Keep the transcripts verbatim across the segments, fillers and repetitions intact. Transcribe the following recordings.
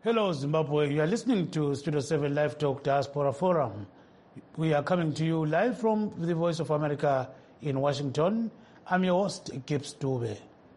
Hello, Zimbabwe. You are listening to Studio seven Live Talk Diaspora Forum. We are coming to you live from the Voice of America in Washington. I'm your host, Gibbs Dube.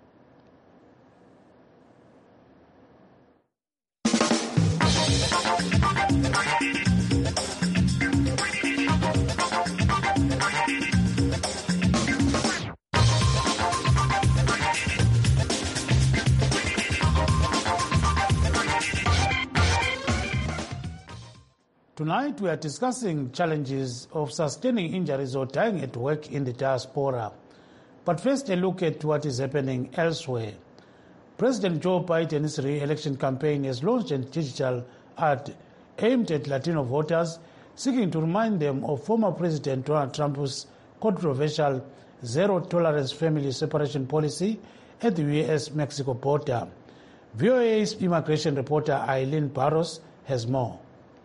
Tonight we are discussing challenges of sustaining injuries or dying at work in the diaspora. But first a look at what is happening elsewhere. President Joe Biden's re-election campaign has launched a digital ad aimed at Latino voters, seeking to remind them of former President Donald Trump's controversial zero-tolerance family separation policy at the U S Mexico border. V O A's immigration reporter Eileen Barros has more.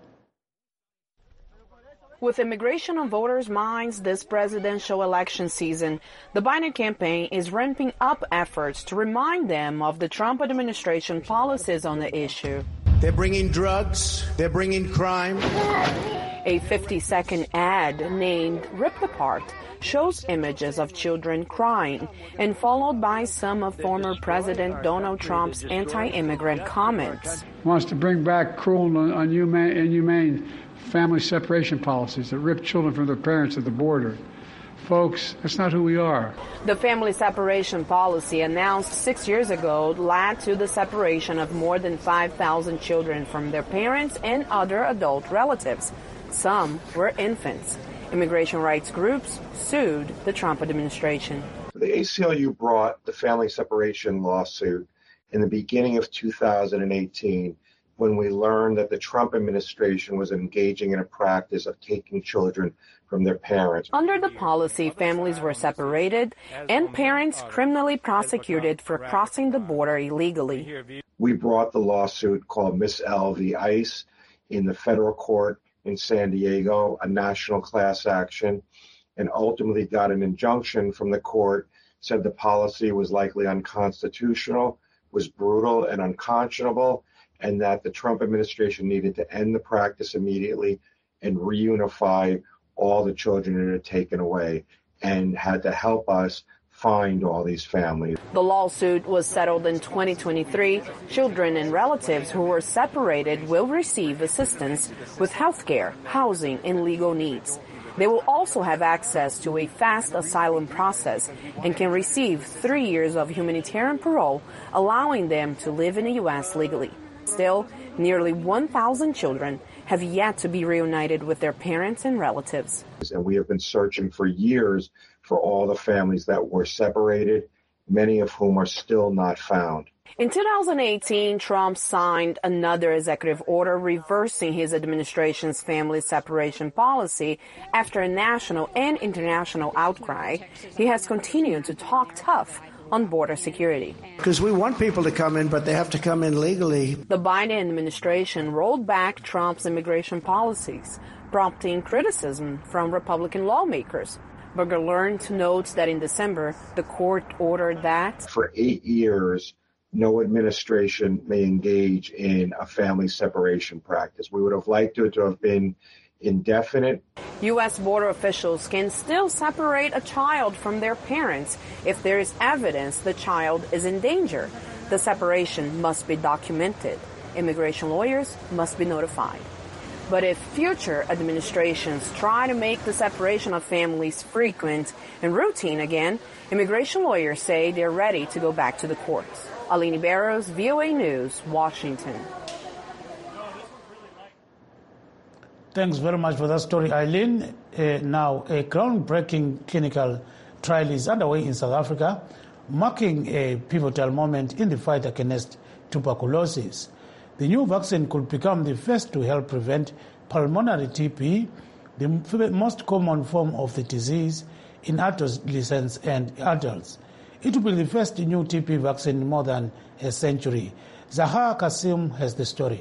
With immigration on voters' minds this presidential election season, the Biden campaign is ramping up efforts to remind them of the Trump administration policies on the issue. They're bringing drugs. They're bringing crime. A fifty-second ad named Ripped Apart shows images of children crying and followed by some of former President Donald Trump's anti-immigrant comments. Wants to bring back cruel and inhumane, inhumane family separation policies that rip children from their parents at the border. Folks, that's not who we are. The family separation policy announced six years ago led to the separation of more than five thousand children from their parents and other adult relatives. Some were infants. Immigration rights groups sued the Trump administration. The A C L U brought the family separation lawsuit in the beginning of two thousand eighteen when we learned that the Trump administration was engaging in a practice of taking children from their parents. Under the policy, families were separated and parents criminally prosecuted for crossing the border illegally. We brought the lawsuit called Miss L v. ICE in the federal court in San Diego, a national class action, and ultimately got an injunction from the court, said the policy was likely unconstitutional, was brutal and unconscionable, and that the Trump administration needed to end the practice immediately and reunify all the children that had taken away and had to help us find all these families. The lawsuit was settled in twenty twenty-three. Children and relatives who were separated will receive assistance with health care, housing, and legal needs. They will also have access to a fast asylum process and can receive three years of humanitarian parole, allowing them to live in the U S legally. Still, nearly one thousand children have yet to be reunited with their parents and relatives. And we have been searching for years for all the families that were separated, many of whom are still not found. In two thousand eighteen, Trump signed another executive order reversing his administration's family separation policy after a national and international outcry. He has continued to talk tough on border security. Because we want people to come in, but they have to come in legally. The Biden administration rolled back Trump's immigration policies, prompting criticism from Republican lawmakers. Berger learned notes that in December, the court ordered that for eight years, no administration may engage in a family separation practice. We would have liked it to have been indefinite. U S border officials can still separate a child from their parents if there is evidence the child is in danger. The separation must be documented. Immigration lawyers must be notified. But if future administrations try to make the separation of families frequent and routine again, immigration lawyers say they're ready to go back to the courts. Eileen Barros, V O A News, Washington. Thanks very much for that story, Eileen. Uh, now, a groundbreaking clinical trial is underway in South Africa, marking a pivotal moment in the fight against tuberculosis. The new vaccine could become the first to help prevent pulmonary T B, the most common form of the disease in adolescents and adults. It will be the first new T B vaccine in more than a century. Zahar Kasim has the story.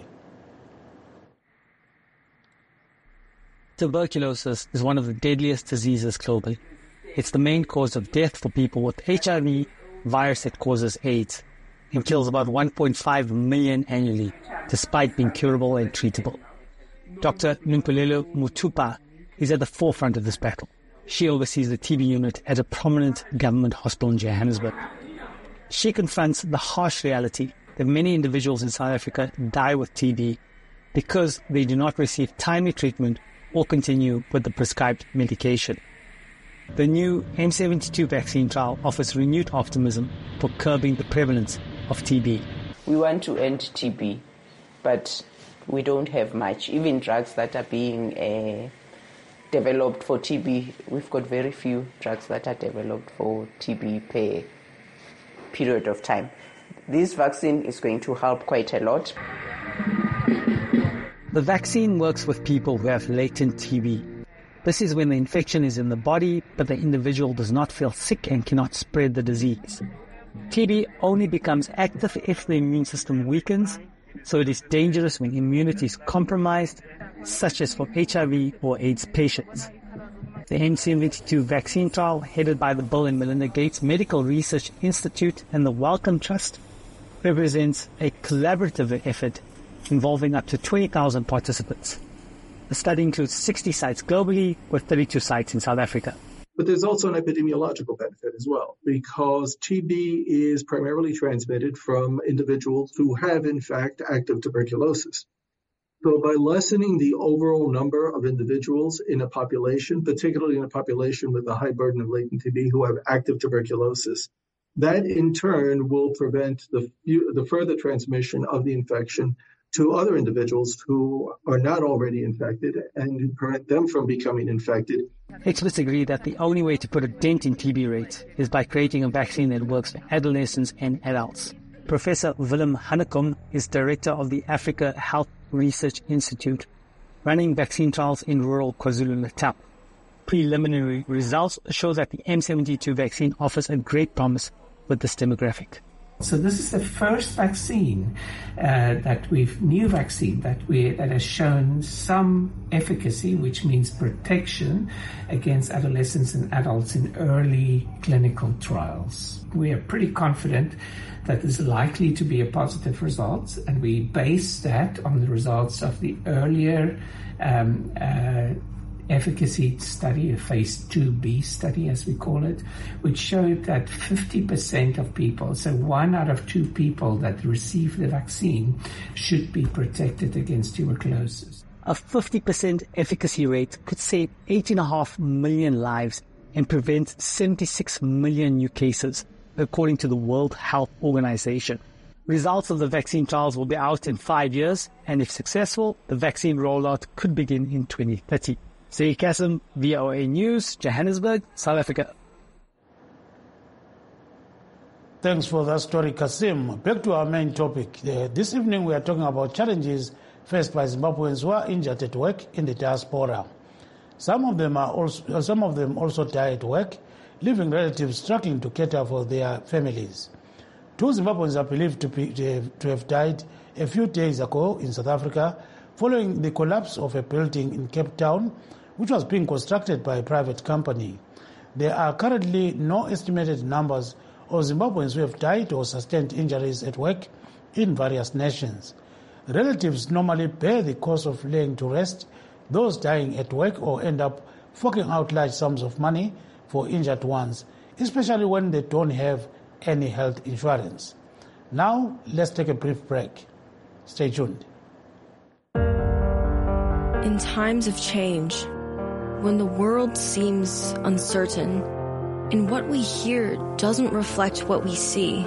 Tuberculosis is one of the deadliest diseases globally. It's the main cause of death for people with H I V, virus that causes AIDS. and kills about one point five million annually, despite being curable and treatable. Doctor Lumpulelo Mutupa is at the forefront of this battle. She oversees the T B unit at a prominent government hospital in Johannesburg. She confronts the harsh reality that many individuals in South Africa die with T B because they do not receive timely treatment or continue with the prescribed medication. The new M seventy-two vaccine trial offers renewed optimism for curbing the prevalence of T B. We want to end T B, but we don't have much. Even drugs that are being uh, developed for T B, we've got very few drugs that are developed for T B per period of time. This vaccine is going to help quite a lot. The vaccine works with people who have latent T B. This is when the infection is in the body, but the individual does not feel sick and cannot spread the disease. T B only becomes active if the immune system weakens, so it is dangerous when immunity is compromised, such as for H I V or AIDS patients. The M seventy-two vaccine trial, headed by the Bill and Melinda Gates Medical Research Institute and the Wellcome Trust, represents a collaborative effort involving up to twenty thousand participants. The study includes sixty sites globally, with thirty-two sites in South Africa. But there's also an epidemiological benefit as well, because T B is primarily transmitted from individuals who have, in fact, active tuberculosis. So by lessening the overall number of individuals in a population, particularly in a population with a high burden of latent T B who have active tuberculosis, that in turn will prevent the, the further transmission of the infection to other individuals who are not already infected and prevent them from becoming infected. Experts agree that the only way to put a dent in T B rates is by creating a vaccine that works for adolescents and adults. Professor Willem Hannekom is director of the Africa Health Research Institute, running vaccine trials in rural KwaZulu-Natal. Preliminary results show that the M seventy-two vaccine offers a great promise with this demographic. So this is the first vaccine uh, that we've, new vaccine that we that has shown some efficacy, which means protection against adolescents and adults in early clinical trials. We are pretty confident that there's likely to be a positive result, and we base that on the results of the earlier um, uh, efficacy study, a phase two B study as we call it, which showed that fifty percent of people, so one out of two people that receive the vaccine, should be protected against tuberculosis. A fifty percent efficacy rate could save eight point five million lives and prevent seventy-six million new cases, according to the World Health Organization. Results of the vaccine trials will be out in five years, and if successful, the vaccine rollout could begin in twenty thirty. Zaid Kasim, V O A News, Johannesburg, South Africa. Thanks for that story, Kasim. Back to our main topic. Uh, this evening we are talking about challenges faced by Zimbabweans who are injured at work in the diaspora. Some of them are also, some of them also die at work, leaving relatives struggling to cater for their families. Two Zimbabweans are believed to, be, to have died a few days ago in South Africa following the collapse of a building in Cape Town, which was being constructed by a private company. There are currently no estimated numbers of Zimbabweans who have died or sustained injuries at work in various nations. Relatives normally bear the cost of laying to rest those dying at work or end up forking out large sums of money for injured ones, especially when they don't have any health insurance. Now, let's take a brief break. Stay tuned. In times of change, when the world seems uncertain and what we hear doesn't reflect what we see,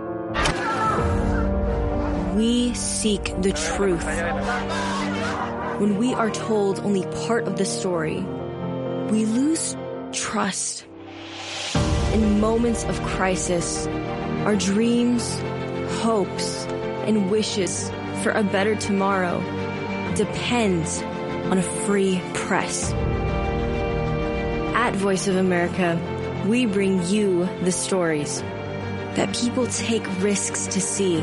we seek the truth. When we are told only part of the story, we lose trust. In moments of crisis, our dreams, hopes, and wishes for a better tomorrow depend on a free press. At Voice of America, we bring you the stories that people take risks to see.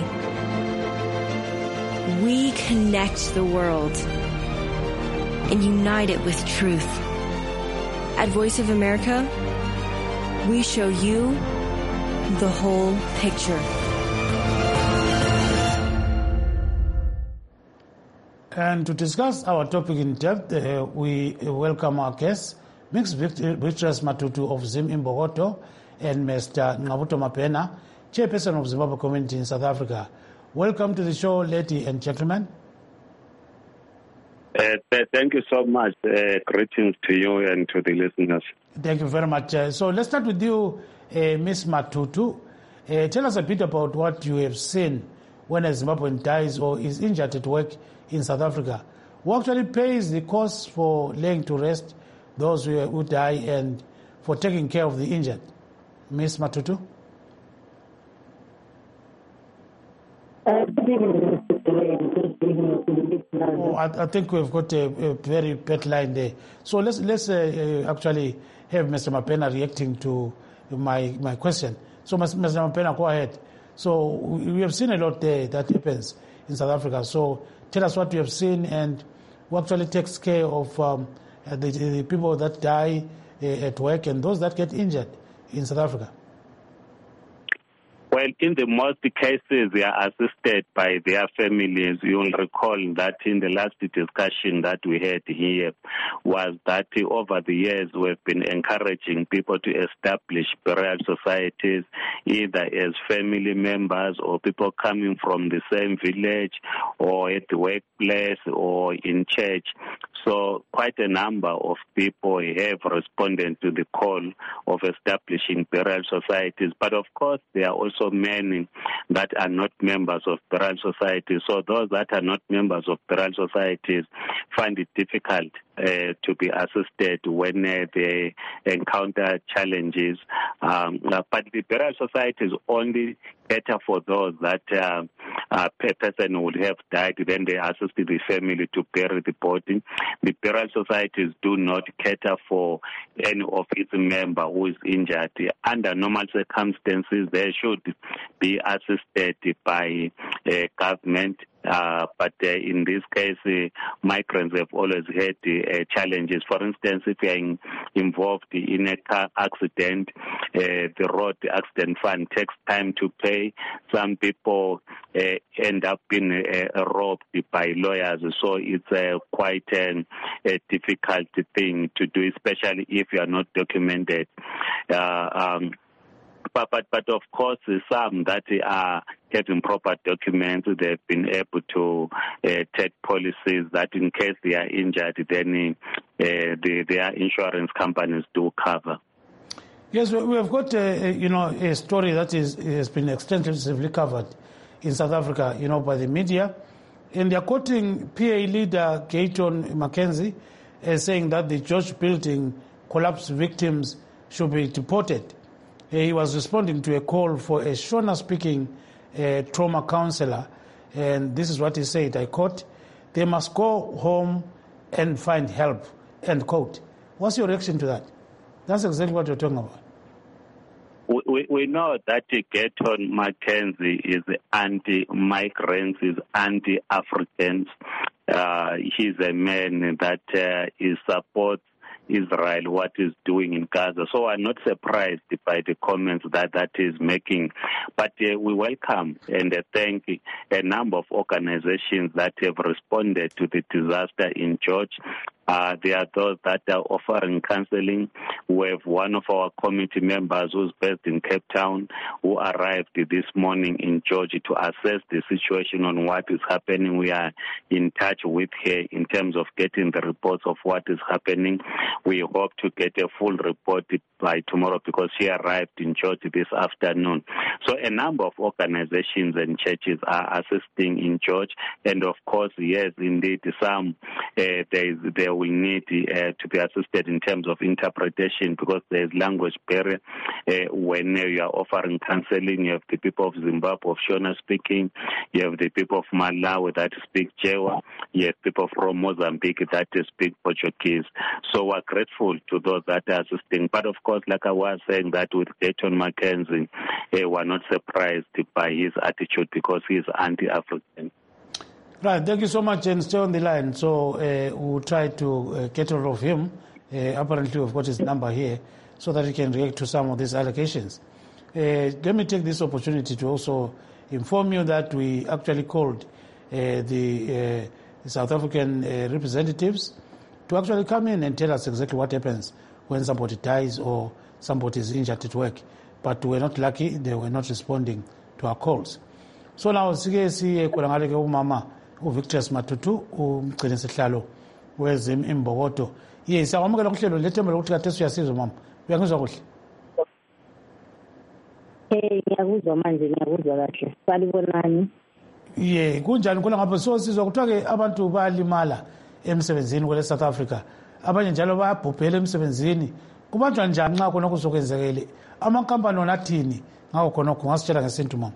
We connect the world and unite it with truth. At Voice of America, we show you the whole picture. And to discuss our topic in depth, uh, we welcome our guests, Mister Beatrice Matutu of Zim Imbokodo and Mister Ngqabutho Mapena, Chairperson of Zimbabwe Community in South Africa. Welcome to the show, ladies and gentlemen. Uh, thank you so much. Uh, greetings to you and to the listeners. Thank you very much. Uh, so let's start with you, uh, Miz Matutu. Uh, tell us a bit about what you have seen when a Zimbabwean dies or is injured at work in South Africa. Who actually pays the cost for laying to rest those who, who die and for taking care of the injured? Miz Matutu? Oh, I, I think we've got a, a very bad line there. So let's let's uh, uh, actually have Mister Mapena reacting to my my question. So Mister Mapena, go ahead. So we have seen a lot there that happens in South Africa. So tell us what you have seen and who actually takes care of um, the, the people that die uh, at work and those that get injured in South Africa. Well, in the most cases, they are assisted by their families. You'll recall that in the last discussion that we had here was that over the years we've been encouraging people to establish burial societies, either as family members or people coming from the same village or at the workplace or in church. So quite a number of people have responded to the call of establishing burial societies. But of course, there are also many that are not members of burial societies. So those that are not members of burial societies find it difficult uh, to be assisted when uh, they encounter challenges. Um, but the burial societies only cater for those that uh, a person would have died, then they assist the family to bury the body. The burial societies do not cater for any of its members who is injured. Under normal circumstances, they should be assisted by uh, government. Uh, but uh, in this case, uh, migrants have always had uh, challenges. For instance, if you are in, involved in a car accident, uh, the road accident fund takes time to pay. Some people uh, end up being uh, robbed by lawyers, so it's uh, quite an, a difficult thing to do, especially if you are not documented. Uh, um, But, but, but of course, some that are having proper documents, they've been able to uh, take policies that in case they are injured, then uh, the, their insurance companies do cover. Yes, we have got a, you know, a story that is has been extensively covered in South Africa, you know, by the media. And they're quoting P A leader Gayton McKenzie as saying that the George Building collapse victims should be deported. He was responding to a call for a Shona-speaking uh, trauma counselor, and this is what he said, I quote, "They must go home and find help," end quote. What's your reaction to that? That's exactly what you're talking about. We, we, we know that Gayton McKenzie is anti-migrants, is anti-Africans. Uh, he's a man that uh, is supports Israel, what is doing in Gaza. So I'm not surprised by the comments that that is making. But uh, we welcome and uh, thank a number of organizations that have responded to the disaster in George. Uh, there are those that are offering counseling. We have one of our committee members who's based in Cape Town who arrived this morning in Georgia to assess the situation on what is happening. We are in touch with her in terms of getting the reports of what is happening. We hope to get a full report by tomorrow because she arrived in Georgia this afternoon. So a number of organizations and churches are assisting in George. And of course, yes, indeed, some uh, there, is, there will need uh, to be assisted in terms of interpretation because there is language barrier. Uh, when uh, you are offering counseling, you have the people of Zimbabwe, of Shona speaking, you have the people of Malawi that speak Jewa, you have people from Mozambique that speak Portuguese. So we're grateful to those that are assisting. But of course, like I was saying, that with Gayton McKenzie, uh, we're not surprised by his attitude because he is anti-African. Right, thank you so much, and stay on the line. So uh, we'll try to uh, get hold of him. Uh, apparently, we've got his number here so that he can react to some of these allegations. Uh, let me take this opportunity to also inform you that we actually called uh, the uh, the South African uh, representatives to actually come in and tell us exactly what happens when somebody dies or somebody is injured at work. But we're not lucky, they were not responding to our calls. So now, sike siye kulangale ke umama uVictus Matutu umgcini sihlalo wezim imbokodo. Yes, awamukela kuhlelo lethemba lokuthi kade siyasizwa mama. Uyangizwa kuhle? Eh, ngiyakuzwa manje ngiyakuzwa kahle. Salibonani. Yeah, kunjani kula ngapha so sizwa kuthiwa ke abantu bayalimala emsebenzini kwele South Africa. Abanye njalo bayabhubhela emsebenzini. Kubanjwa njani nxa khona kuzokwenzekele? Amankampani onathini ngawo khona kungasitshela ngesintu mama.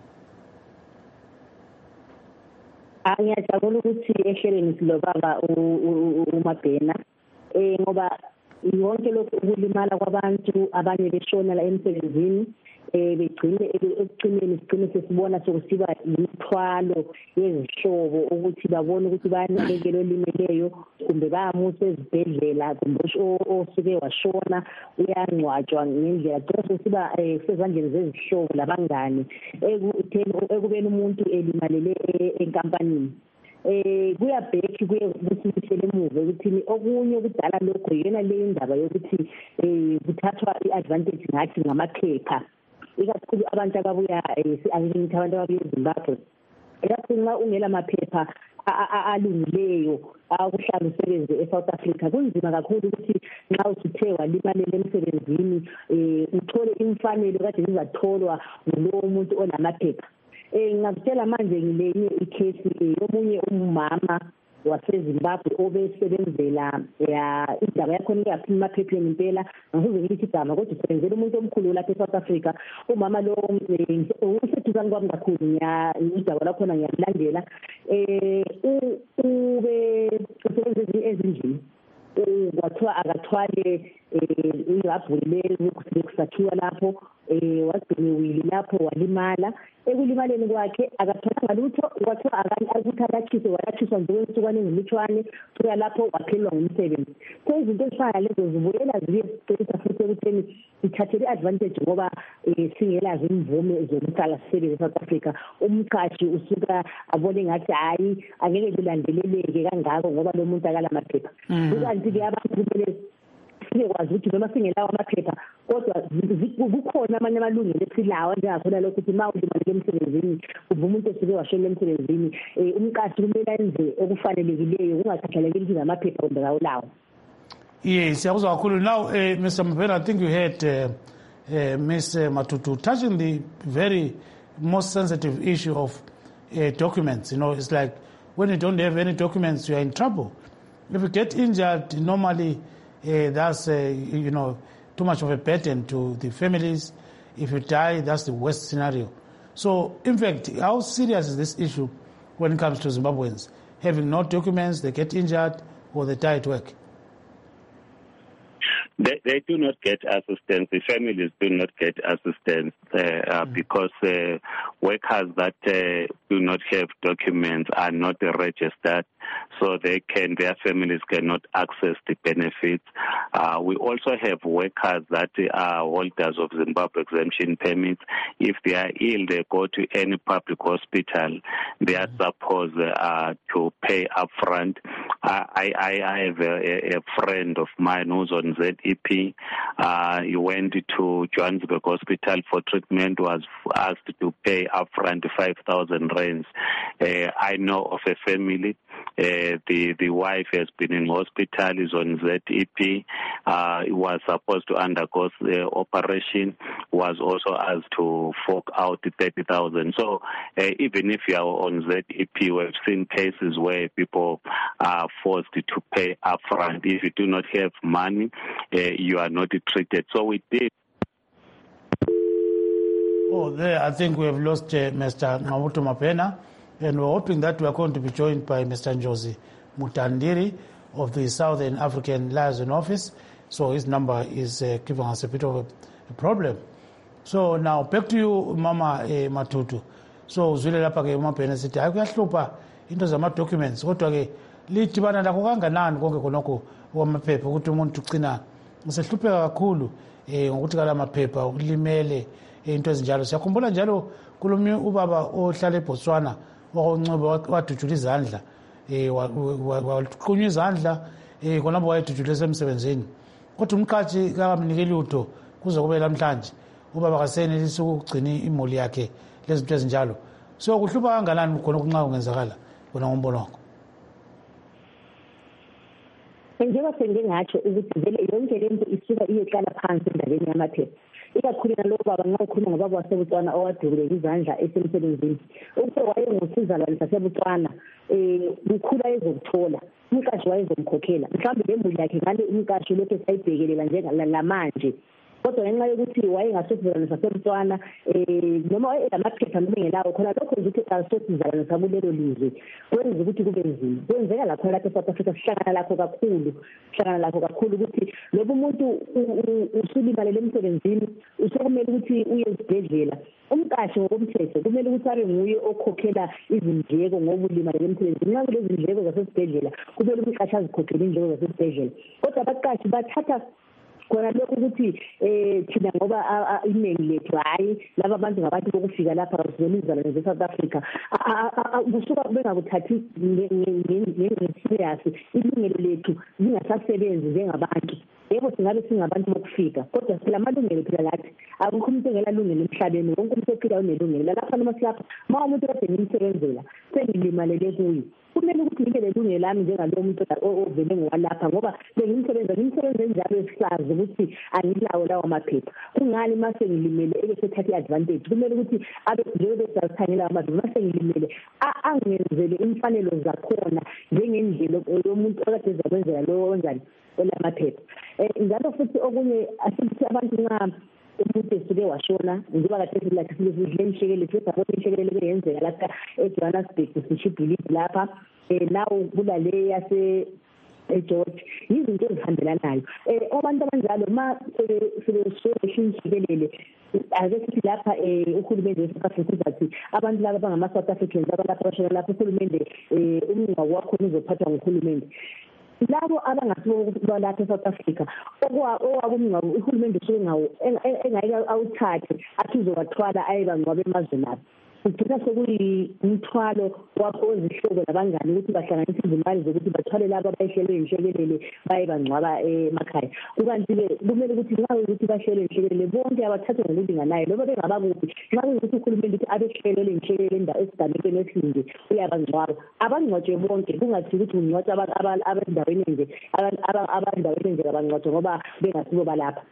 Ngiyajabula ukuthi ehlelweni silobaba uMabhena eh ngoba yonke lokhu ukulimala kwabantu abanye beshona la emsebenzini eh begcine ekugcineni sigcine sesibona sokusiba imithwalo yezihlobo ukuthi babone ukuthi bayanakekela olimeleyo kumbe bayamusa ezibhedlela kumbe osuke washona uyangcwatshwa ngendlela gcine siba sezandleni zezihlobo labangani ekubeni umuntu elimalele enkampanini. Eh kuyabheki kuye kusibisele emuva ukuthi okunye kudala lokho yena le indaba yokuthi eh kuthathwa iadvantage ngathi ngamaphepha ikakhulu abantu ababuya angithi abantu ababuya eZimbabwe ikakhulu nxa ungela maphepha alungileyo akuhlala usebenze eSouth Africa kunzima kakhulu ukuthi nxa usithe walimalela emsebenzini eh uthole imfanelo kade izatholwa ngulowo muntu onamaphepha. Eh ngakutshela manje ngilenye icase yomunye umama waseZimbabwe obesebenzela ya indaba yakho ngiyaphuma emaphepheni impela ngizoze ngithi igama kodwa usebenzela umuntu omkhulu lapha eSouth Africa umama lo usethu kwami kakhulu ngiya indaba lakho ngiyamlandela eh ube usebenza ezindlini kwathiwa akathwale irabhulele kusakhiwa lapho eh wagcine wili lapho walimala ekulimaleni kwakhe akathola lutho kwathiwa akuthi akachise walathiswa njengesukwane ngimithwane kuya lapho waphelwa ngumsebenzi. So izinto ezifana lezo zibuyela ziye sicela futhi ukuthi ithathele advantage ngoba singelazi imvume zokuqala sisebenza eSouth Africa umqashi usuka abone ngathi hayi angeke kulandeleleke kangako ngoba lo muntu akala maphepha. Ukanti ke abantu kumele sikwazi ukuthi noma singelawo amaphepha kodwa kukhona amanye amalungelo esilawa njengakhona lokho ukuthi ma ulimale emsebenzini uba umuntu osuke washona emsebenzini umqashi kumele enze okufanelekileyo kungathathelekile ukuthi amaphepha kumbe awulawo. Yes, siyakuzwa kakhulu. Now uh, Mister Mabhena, I think you heard uh, uh, Miss Matutu touching the very most sensitive issue of uh, documents. You know, it's like when you don't have any documents, you are in trouble. If you get injured, normally uh, that's, uh, you know, too much of a burden to the families. If you die, that's the worst scenario. So, in fact, how serious is this issue when it comes to Zimbabweans? Having no documents, they get injured, or they die at work? They, they do not get assistance. The families do not get assistance uh, uh, mm. because uh, workers that uh, do not have documents are not registered, so they can their families cannot access the benefits. Uh, we also have workers that are holders of Zimbabwe exemption permits. If they are ill, they go to any public hospital. They are supposed uh, to pay upfront. I, I, I have a, a friend of mine who's on Z E P. Uh, he went to Johannesburg Hospital for treatment, was asked to pay upfront five thousand rands. Uh, I know of a family. Uh, the, the wife has been in hospital, is on Z E P. Uh, was supposed to undergo the operation, was also asked to fork out thirty thousand. So uh, even if you are on Z E P, we've seen cases where people are forced to pay upfront. If you do not have money, uh, you are not treated. So we did. Oh, there, I think we have lost uh, Mister Mabuto Mabhena, and we're hoping that we are going to be joined by Mister Njozi Mutandiri of the Southern African Liaison Office. So his number is uh, giving us a bit of a, a problem. So now back to you, Mama eh, Matutu. So uzwile lapha ke uMabhena sithi akuyahlupha into zama documents kodwa ke lidibana lakho kanganani konke khonokho kwamaphepha ukuthi umuntu ugcina usehlupheka kakhulu eh ngokuthi kala maphepha ulimele into ezinjalo. Siyakhumbula njalo kulomnye ubaba ohlala eBotswana wakunceba wadutshula izandla eh waqunywa izandla eh khonapho wayedujule semsebenzini kodwa umqhashi kakamnike lutho kuze kube namhlanje ubaba kasenelisa ukugcina imuli yakhe lezinto ezinjalo so kuhlupa kangalani khona kunxa kungenzakala bona ngombono wakho? Njengoba sengingatsho ukuthi vele yonke lento isuka iyeqala phansi endabeni yamaphepha ikakhulu nalobo baba nxa ukhuluma ngobaba waseBotswana owadubuleka izandla esemsebenzini ukuthi wayengusizalwane saseBotswana um kukhula ezokuthola umqashi wayezomkhokhela mhlawumbe le muli yakhe ngale umqashi lokhu esayibhekelela njengalamanje kodwa ngenxa yokuthi wayengasosizalwane saseBotswana um noma elamaphepha noma engelawo khona lokho nje ukuthi asosizalwane sakulelo lizwe kwenza ukuthi kube nzima kwenzeka lapho lapha eSouth Africa sihlangana lakho kakhulu sihlangana lakho kakhulu ukuthi lobo umuntu usulimalele emsebenzini usekumele ukuthi uye esibhedlela umqashi ngokomthetho kumele ukuthi abe nguye okhokhela izindleko ngoba ulimalele emsebenzini nxa kulezi ndleko zasesibhedlela kumele umqashi azikhokhele indleko zasesibhedlela kodwa abaqashi bathatha kona lokho ukuthi eh thina ngoba iningi lethu hayi laba bantu ngabantu bokufika lapha bazolizana ze-South Africa kusuka bengakuthathi nge-serious ilungelo lethu lingasasebenzi njengabantu yebo singabe singabantu bokufika kodwa silamalungelo phela lathi akukho umuntu engelalungelo emhlabeni wonke umuntu ophila unelungelo lapha noma silapha ma umuntu kade ngimsebenzela sengilimalele kuye kumele ukuthi ngibe lelungelo lami njengalo muntu ovele ngowalapha ngoba bengimsebenza ngimsebenza njalo esihlazi ukuthi angilawo lawo maphepha kungani mase ngilimele ebesethatha advantage kumele ukuthi abe njengoba sasithangela amaphepha mase ngilimele angenzele imfanelo zakhona njengendlela yomuntu okade ezakwenzela lo onjani olamaphepha njalo futhi okunye asithi abantu nxa umuntu esuke washona njengoba kade silathi sidle imshekele sesabona imshekele beyenzeka lapha eJohannesburg sishibhilidi lapha nawo kula le yase eGeorge izinto ezihambelanayo abantu abanjalo ma sebeshikelele ake sithi lapha uhulumende weSouth Africa uzathi abantu laba bangama South Africans abalapha bashona lapha uhulumende umnqa wakho uzophathwa nguhulumende labo abangasibo balapha eSouth Africa okwakumnqa uhulumende usuke ngawo engayike awuthathe athi uzobathwala ayebangcwabe emazweni abo kugcina sekuyimthwalo wakho ozihlobo labangani ukuthi bahlanganise izimali zokuthi bathwale labo abayihlelwe inhlekelele baye bangcwaba emakhaya kukanti-ke kumele ukuthi nxa ukuthi bahlelwe inhlekelele bonke abathathwe ngokulinganayo loba bengabakuphi nxa kuyukuthi uhulumende ukuthi abehlelelwe inhlekelele esigamekweni esinje uyabangcwaba abangcwatshwe bonke kungathi ukuthi ungcwatshwa abendaweni nje abandaweni nje abangcwatshwe ngoba bengasibo balapha.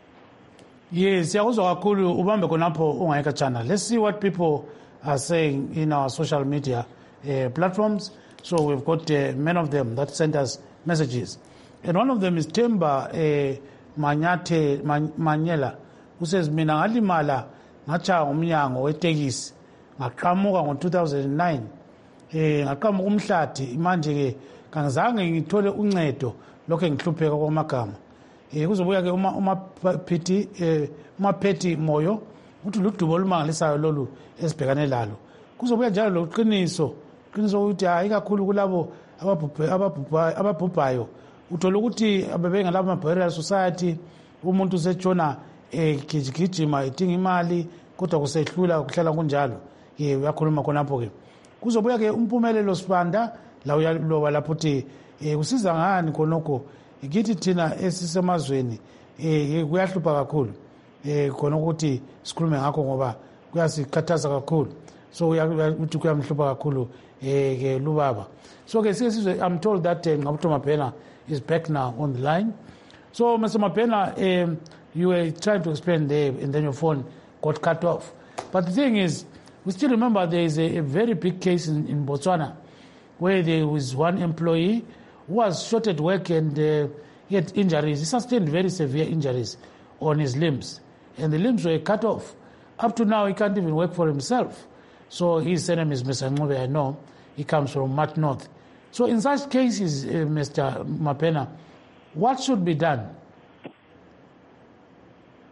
Yes, siyakuzwa kakhulu ubambe khonapho ungayeka channel. Let's see what people are saying in our social media uh, platforms. So we've got uh, many of them that sent us messages. And one of them is Temba uh, Manyate Manyela, who says, mina ngalimala ngacha umnyango wetekisi ngaqhamuka ngo two thousand nine eh ngaqhamuka umhlathi manje ke kangizange ngithole uncedo lokho ngihlupheka kwamagama. Eh kuzobuya ke uma uma phethi eh uma phethi moyo uthi ludubo olumangalisayo lolu esibhekane lalo kuzobuya njalo loqiniso qiniso ukuthi hayi kakhulu kulabo ababhubhayo ababhubhayo uthola ukuthi abebengalabo ma-burial society umuntu usetshona egijigijima edinga imali kodwa kusehlula ukuhlala kunjalo ye uyakhuluma khonapho ke kuzobuya ke umpumelelo sibanda la uyaloba lapho uthi kusiza ngani khonokho ngithi thina esisemazweni eh kuyahlupha kakhulu eh khona ukuthi sikhulume ngakho ngoba kuyasikhathaza kakhulu so uyathi kuyamhlupha kakhulu eh ke lubaba so ke sisizwe I'm told that Ngqabutho Mabhena is back now on the line. So Mister Mabhena, um, you were trying to explain there and then your phone got cut off, but the thing is we still remember there is a, a very big case in, in Botswana where there was one employee who was shot at work and uh, he had injuries. He sustained very severe injuries on his limbs. And the limbs were cut off. Up to now, he can't even work for himself. So his name is Mister Ngcobe, I know. He comes from Mat North. So in such cases, uh, Mister Mabhena, what should be done?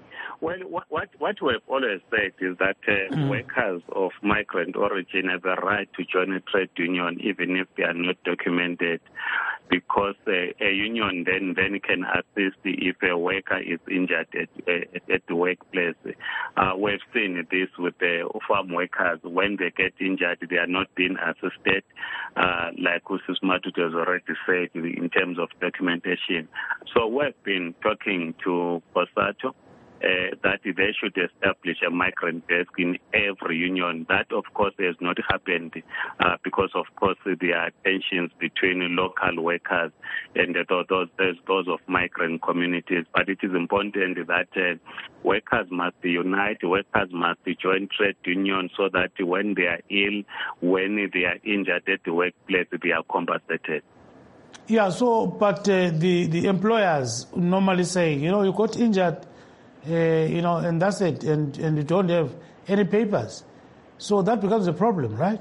Well, what, what, what we've always said is that uh, mm. workers of migrant origin have a right to join a trade union even if they are not documented, because uh, a union then, then can assist if a worker is injured at, uh, at the workplace. Uh, we've seen this with the farm workers. When they get injured, they are not being assisted, uh, like Usus Matut has already said, in terms of documentation. So we've been talking to COSATU, Uh, that they should establish a migrant desk in every union. That, of course, has not happened uh, because, of course, there are tensions between local workers and uh, those, those, those of migrant communities. But it is important that uh, workers must unite, workers must join trade unions so that when they are ill, when they are injured at the workplace, they are compensated. Yeah, so, but uh, the, the employers normally say, you know, you got injured, Uh, you know, and that's it, and, and you don't have any papers. So that becomes a problem, right?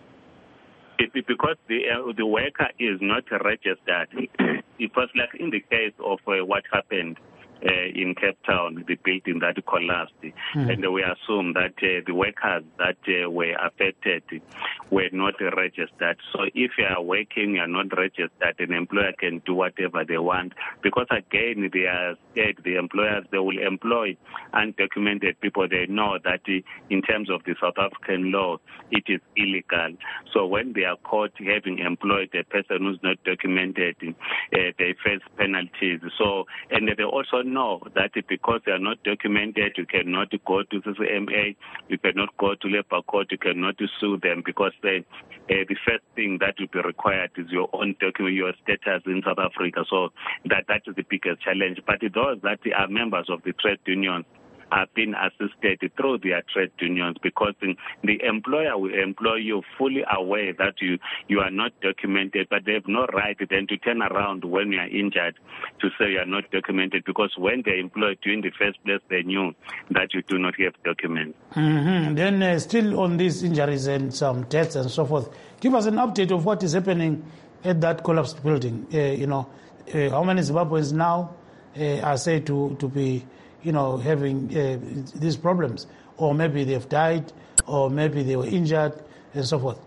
It, because the uh, the worker is not registered. It was like in the case of uh, what happened uh, in Cape Town, the building that collapsed. Mm. And we assume that uh, the workers that uh, were affected were not registered. So if you are working, you are not registered, an employer can do whatever they want. Because again, they are scared, the employers, they will employ undocumented people. They know that uh, in terms of the South African law, it is illegal. So when they are caught having employed a person who's not documented, uh, they face penalties. So, and they also know that because they are not documented, you cannot go to the C M A, you cannot go to labor court, you cannot sue them, because they, uh, the first thing that will be required is your own document, your status in South Africa. So that that is the biggest challenge. But those that are members of the trade unions are being assisted through their trade unions, because the employer will employ you fully aware that you, you are not documented, but they have no right then to turn around when you are injured to say you are not documented, because when they employed you in the first place, they knew that you do not have documents. Mm-hmm. Then uh, still on these injuries and some deaths and so forth, give us an update of what is happening at that collapsed building. Uh, you know, uh, how many Zimbabweans now uh, are said to, to be you know, having uh, these problems, or maybe they've died, or maybe they were injured, and so forth?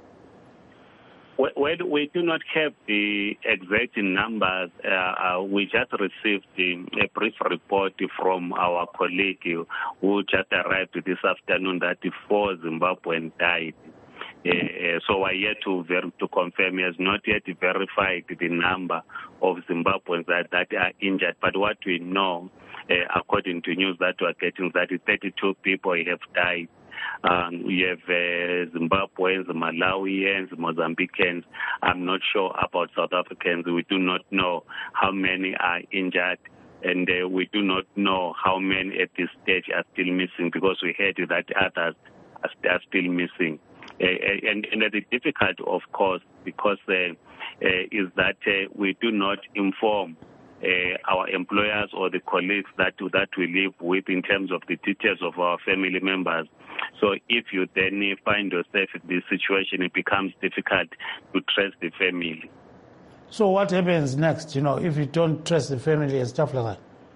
Well, we do not have the exact numbers. Uh, uh, we just received a brief report from our colleague who just arrived this afternoon that four Zimbabweans died. Uh, so I yet to ver- to confirm. He has not yet verified the number of Zimbabweans that, that are injured. But what we know, uh, according to news that we are getting, that thirty-two people have died. Um, we have uh, Zimbabweans, Malawians, Mozambicans. I'm not sure about South Africans. We do not know how many are injured. And uh, we do not know how many at this stage are still missing, because we heard that others are, are still missing. Uh, and, and the difficult, of course, because uh, uh, is that uh, we do not inform uh, our employers or the colleagues that that we live with in terms of the details of our family members. So if you then find yourself in this situation, it becomes difficult to trace the family. So what happens next, you know, if you don't trace the family and stuff like that?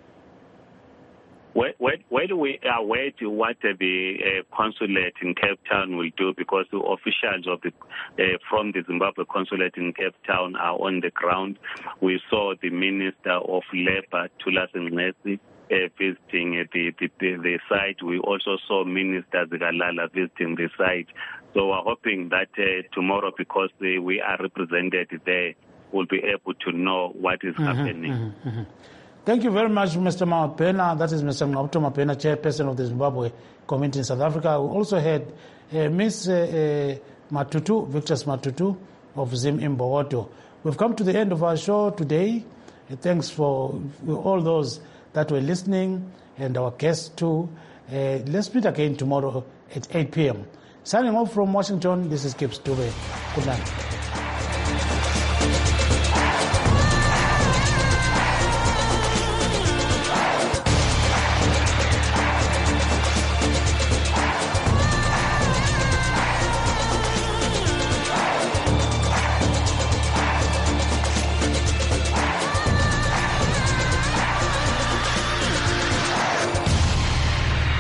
Well, well, we are waiting what the uh, consulate in Cape Town will do, because the officials of the uh, from the Zimbabwe consulate in Cape Town are on the ground. We saw the Minister of Labour, Thulasini Ngesi, uh, visiting uh, the, the, the, the site. We also saw Minister Zikalala visiting the site. So we're hoping that uh, tomorrow, because uh, we are represented there, we'll be able to know what is mm-hmm, happening. Mm-hmm, mm-hmm. Thank you very much, Mister Mapena. That is Mister Ngopto Mapena, chairperson of the Zimbabwe community in South Africa. We also had uh, Miss uh, uh, Matutu, Victus Matutu of Zim Imbowoto. We've come to the end of our show today. Uh, thanks for all those that were listening and our guests too. Uh, let's meet again tomorrow at eight p.m. Signing off from Washington, this is Gibbs Dube. Good night.